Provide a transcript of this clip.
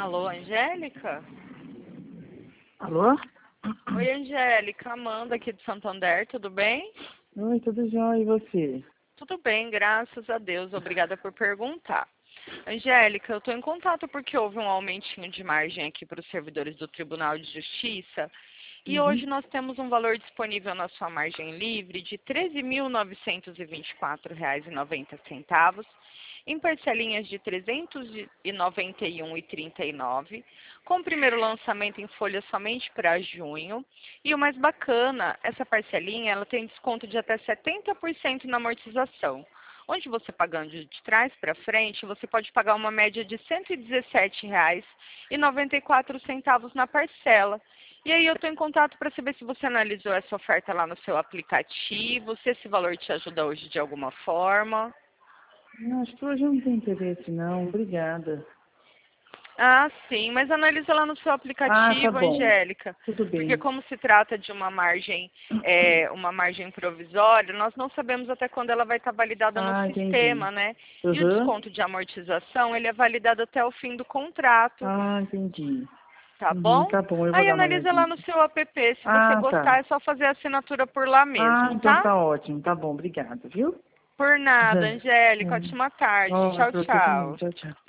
Alô, Angélica? Alô? Oi, Angélica. Amanda aqui de Santander, tudo bem? Oi, tudo jóia, e você? Tudo bem, graças a Deus. Obrigada por perguntar. Angélica, eu estou em contato porque houve um aumentinho de margem aqui para os servidores do Tribunal de Justiça e hoje nós temos um valor disponível na sua margem livre de R$ 13.924,90 em parcelinhas de R$ 391,39, com o primeiro lançamento em folha somente para junho. E o mais bacana, essa parcelinha ela tem desconto de até 70% na amortização. Onde você pagando de trás para frente, você pode pagar uma média de R$ 117,94 na parcela. E aí eu estou em contato para saber se você analisou essa oferta lá no seu aplicativo, se esse valor te ajuda hoje de alguma forma. Não, acho que hoje eu não tenho interesse, não. Obrigada. Ah, sim, mas analisa lá no seu aplicativo, Tá bom. Angélica. Tudo Porque bem. como se trata de uma margem provisória, nós não sabemos até quando ela vai estar validada no Entendi. sistema, né? E o desconto de amortização, ele é validado até o fim do contrato, Entendi. tá bom? Tá bom, eu vou Aí dar uma analisa lá olhadinha. no seu app. Se você gostar, Tá. é só fazer a assinatura por lá mesmo, Então tá? tá ótimo. Tá bom, obrigada, viu? Por nada, Angélica. Ótima tarde. Ó, Tchau, pra você também. tchau. Tchau, tchau.